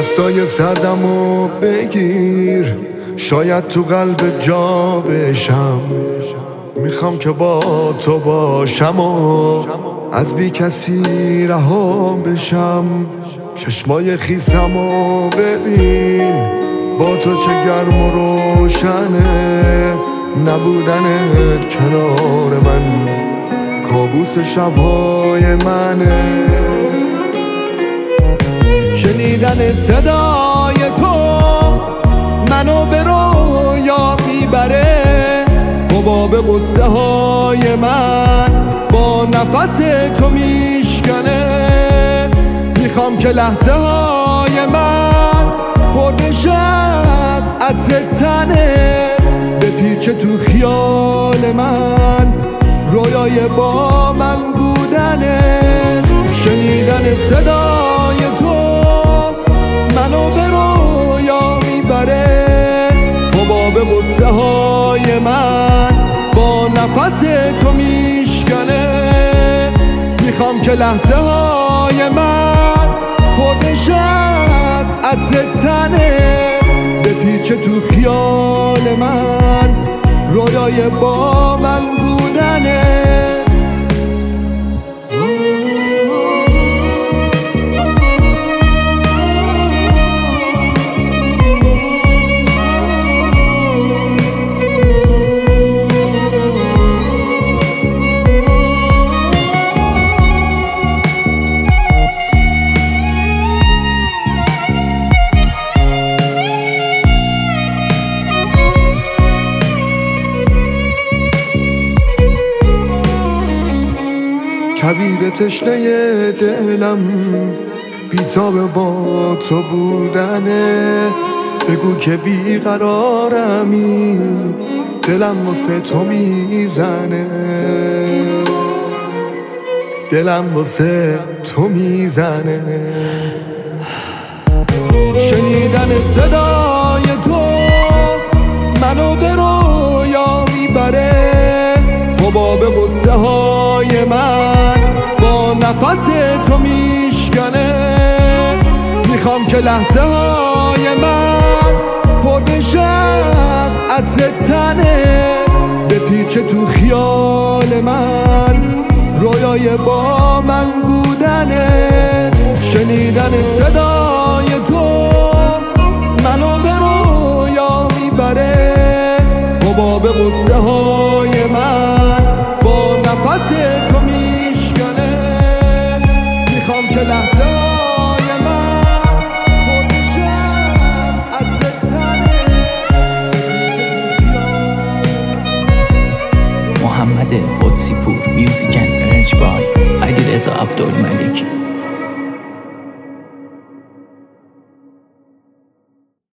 دستای سردمو بگیر، شاید تو قلب جا بشم. میخوام که با تو باشم و از بی کسی رها بشم. چشمای خیسمو ببین، با تو چه گرم و روشنه. نبودنت کنار من کابوس شبهای منه. شنیدن صدای تو منو به رویا میبره. حباب قصه های من با نفس تو میشکنه. میخوام که لحظه های من پرنش از عطر تنه. بپیچه تو خیال من رویای با من بودنه. شنیدن صدای تو منو به رویا میبره. حباب قصه های من با نفس تو میشکنه. میخوام که لحظه های من پرنش از عطر تنه. بپیچه تو خیال من رویای با من بودنه. کبیر تشنه دلم بیتاب با تو بودنه. بگو که بیقرارمی، دلم واسه تو میزنه. دلم واسه تو میزنه. شنیدن صدای تو منو به رویا میبره. حباب قصه های من با نفس تو میشکنه. میخوام که لحظه های من پرنش از عطر تنه. بپیچه تو خیال من رویای با من بودنه. شنیدن صدای تو منو به رویا میبره. حباب قصه های من با نفس تو میشکنه. میخوام که لحظه های من پرنش از عطر تنه. محمد قدسی پور. میوزیک اند ارنج بای علیرضا عبدالملکی.